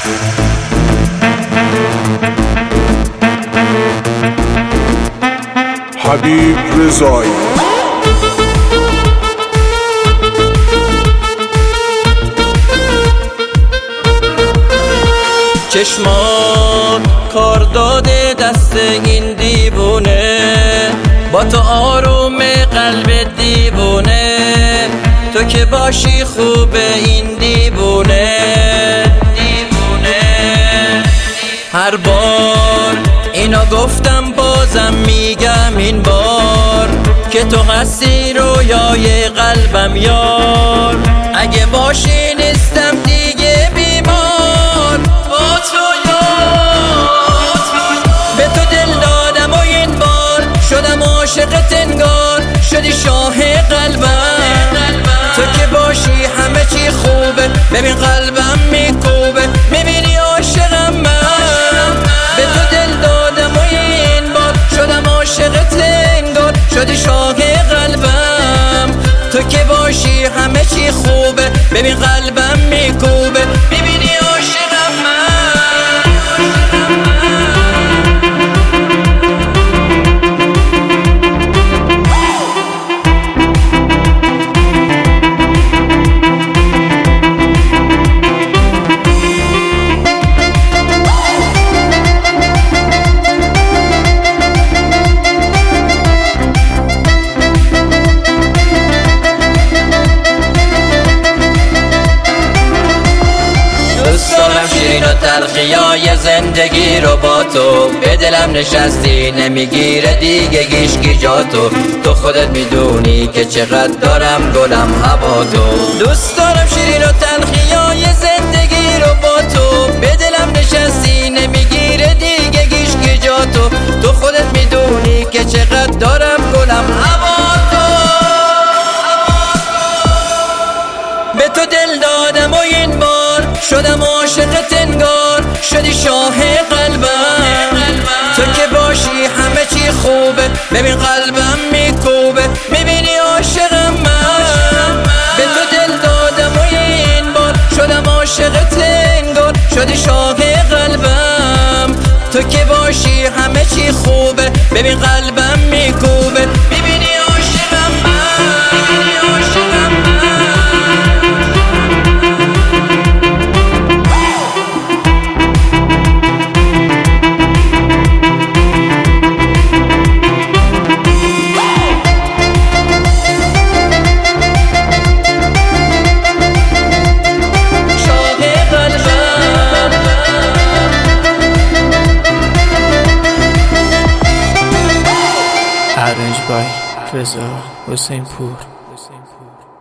حبیب رضایی. چشمات کار داده دست این دیوونه، با تو آروم قلب دیوونه، تو که باشی خوبه این دیوونه. هر بار اینا گفتم بازم میگم این بار، که تو هستی رویای قلبم یار. اگه باشی نیستم دیگه بیمار، با تو یار. به تو دل دادم و این بار شدم عاشقت انگار، شدی شاه قلبم. تو که باشی همه چی خوبه، ببین قلبم میکوبه، میبینی عاشقم من. به تو دل دادم و این بار شدم عاشقت انگار، شدی شاه قلبم. تو که باشی همه چی خوبه، ببین قلبم میکوبه، میبینی عاشقم من. دوست دارم شیرین و تلخیای زندگی رو با تو، به دلم نشستی نمیگیره دیگه هیچکی جا تو. تو خودت میدونی که چقدر دارم گلم هوا تو. دوست دارم شیرین و تلخیای زندگی رو با تو، به دلم نشستی نمیگیره دیگه هیچکی جا تو. تو خودت میدونی که چقدر دارم گلم هوا تو. به تو دل دادم و این بار شدم عاشقت انگار، شدی شاه قلبم. تو که باشی همه چی خوبه، ببین قلبم میکوبه، میبینی عاشقم من. به تو دل دادم و این بار شدم عاشقت انگار، شدی شاه قلبم. تو که باشی همه چی خوبه، ببین قلبم میکوبه، میبینی عاشقم من، میبینی عاشقم من. Arranged by Reza Hussainpur.